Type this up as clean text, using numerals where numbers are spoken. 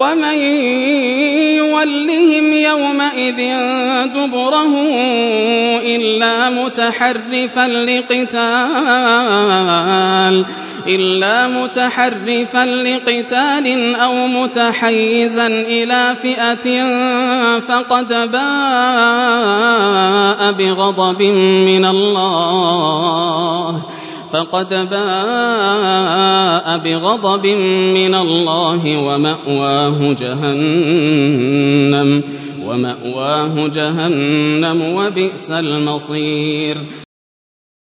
ومن يولهم يومئذ دبره إلا متحرفا لقتال أو متحيزا إلى فئة فقد باء بغضب من الله ومأواه جهنم وبئس المصير.